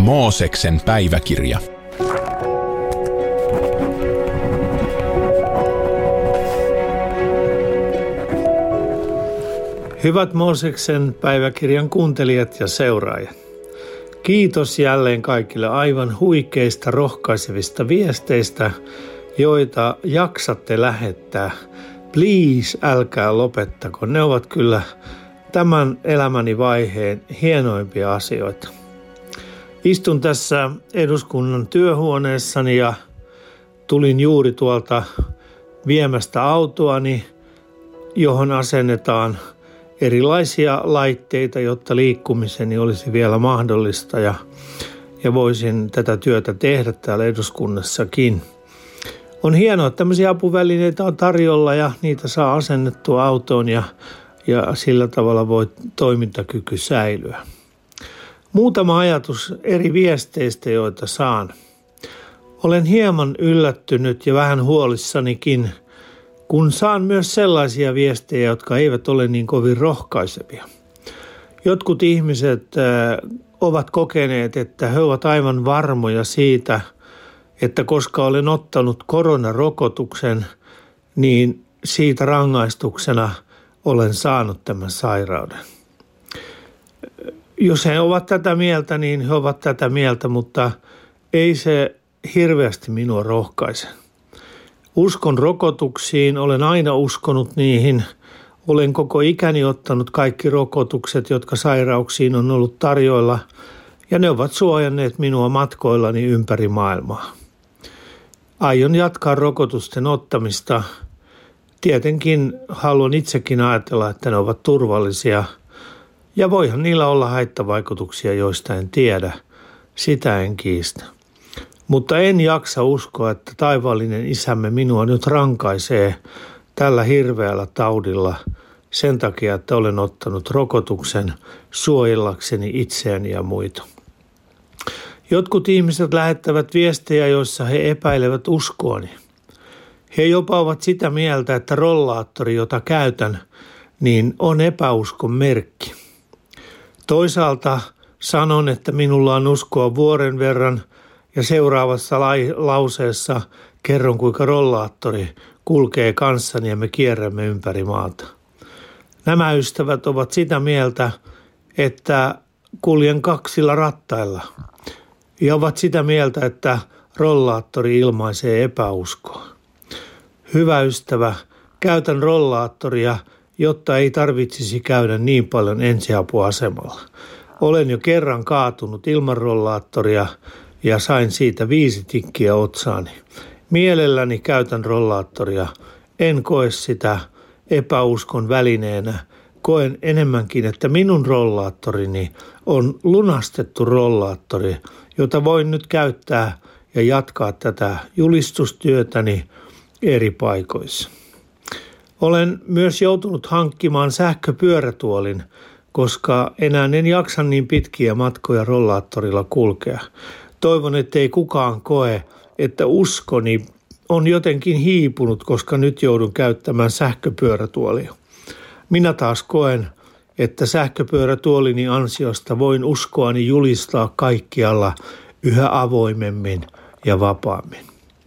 Mooseksen päiväkirja. Hyvät Mooseksen päiväkirjan kuuntelijat ja seuraajat. Kiitos jälleen kaikille aivan huikeista, rohkaisevista viesteistä, joita jaksatte lähettää. Please, älkää lopettako. Ne ovat kyllä tämän elämäni vaiheen hienoimpia asioita. Istun tässä eduskunnan työhuoneessani ja tulin juuri tuolta viemästä autoani, johon asennetaan erilaisia laitteita, jotta liikkumiseni olisi vielä mahdollista ja voisin tätä työtä tehdä täällä eduskunnassakin. On hienoa, että tämmöisiä apuvälineitä on tarjolla ja niitä saa asennettua autoon ja sillä tavalla voi toimintakyky säilyä. Muutama ajatus eri viesteistä, joita saan. Olen hieman yllättynyt ja vähän huolissanikin, kun saan myös sellaisia viestejä, jotka eivät ole niin kovin rohkaisevia. Jotkut ihmiset ovat kokeneet, että he ovat aivan varmoja siitä, että koska olen ottanut koronarokotuksen, niin siitä rangaistuksena olen saanut tämän sairauden. Jos he ovat tätä mieltä, niin he ovat tätä mieltä, mutta ei se hirveästi minua rohkaise. Uskon rokotuksiin, olen aina uskonut niihin. Olen koko ikäni ottanut kaikki rokotukset, jotka sairauksiin on ollut tarjoilla, ja ne ovat suojanneet minua matkoillani ympäri maailmaa. Aion jatkaa rokotusten ottamista. Tietenkin haluan itsekin ajatella, että ne ovat turvallisia, ja voihan niillä olla haittavaikutuksia, joista en tiedä. Sitä en kiistä. Mutta en jaksa uskoa, että taivaallinen isämme minua nyt rankaisee tällä hirveällä taudilla sen takia, että olen ottanut rokotuksen suojellakseni itseäni ja muita. Jotkut ihmiset lähettävät viestejä, joissa he epäilevät uskoani. He jopa ovat sitä mieltä, että rollaattori, jota käytän, niin on epäuskon merkki. Toisaalta sanon, että minulla on uskoa vuoren verran ja seuraavassa lauseessa kerron, kuinka rollaattori kulkee kanssani ja me kierrämme ympäri maata. Nämä ystävät ovat sitä mieltä, että kuljen kaksilla rattailla ja ovat sitä mieltä, että rollaattori ilmaisee epäuskoa. Hyvä ystävä, käytän rollaattoria, jotta ei tarvitsisi käydä niin paljon ensiapuasemalla. Olen jo kerran kaatunut ilman rollaattoria ja sain siitä 5 tikkiä otsaani. Mielelläni käytän rollaattoria, en koe sitä epäuskon välineenä. Koen enemmänkin, että minun rollaattorini on lunastettu rollaattori, jota voin nyt käyttää ja jatkaa tätä julistustyötäni eri paikoissa. Olen myös joutunut hankkimaan sähköpyörätuolin, koska enää en jaksa niin pitkiä matkoja rollaattorilla kulkea. Toivon, ettei kukaan koe, että uskoni on jotenkin hiipunut, koska nyt joudun käyttämään sähköpyörätuolia. Minä taas koen, että sähköpyörätuolini ansiosta voin uskoani julistaa kaikkialla yhä avoimemmin ja vapaammin.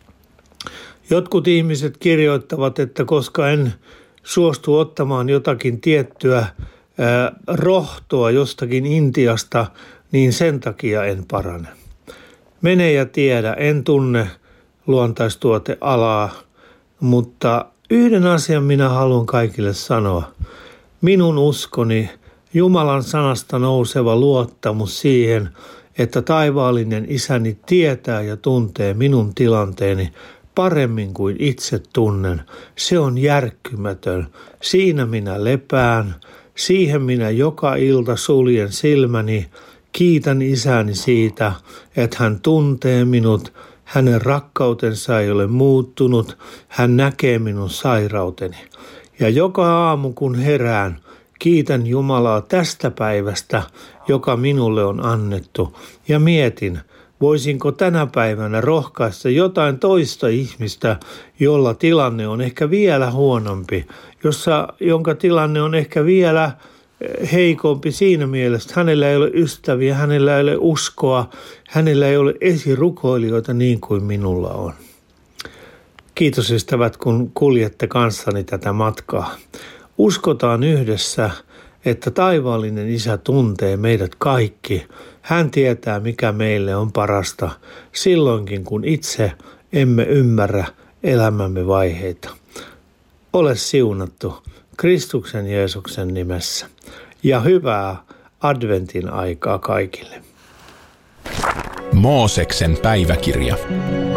Jotkut ihmiset kirjoittavat, että koska en suostu ottamaan jotakin tiettyä rohtoa jostakin Intiasta, niin sen takia en parane. Mene ja tiedä, en tunne luontaistuotealaa, mutta yhden asian minä haluan kaikille sanoa. Minun uskoni, Jumalan sanasta nouseva luottamus siihen, että taivaallinen isäni tietää ja tuntee minun tilanteeni paremmin kuin itse tunnen, se on järkkymätön. Siinä minä lepään, siihen minä joka ilta suljen silmäni, kiitän isäni siitä, että hän tuntee minut, hänen rakkautensa ei ole muuttunut, hän näkee minun sairauteni. Ja joka aamu kun herään, kiitän Jumalaa tästä päivästä, joka minulle on annettu, ja mietin, voisinko tänä päivänä rohkaista jotain toista ihmistä, jolla tilanne on ehkä vielä huonompi, jonka tilanne on ehkä vielä heikompi siinä mielessä. Hänellä ei ole ystäviä, hänellä ei ole uskoa, hänellä ei ole esirukoilijoita niin kuin minulla on. Kiitos ystävät, kun kuljette kanssani tätä matkaa. Uskotaan yhdessä, että taivaallinen Isä tuntee meidät kaikki. Hän tietää, mikä meille on parasta silloinkin, kun itse emme ymmärrä elämämme vaiheita. Ole siunattu Kristuksen Jeesuksen nimessä ja hyvää adventin aikaa kaikille. Mooseksen päiväkirja.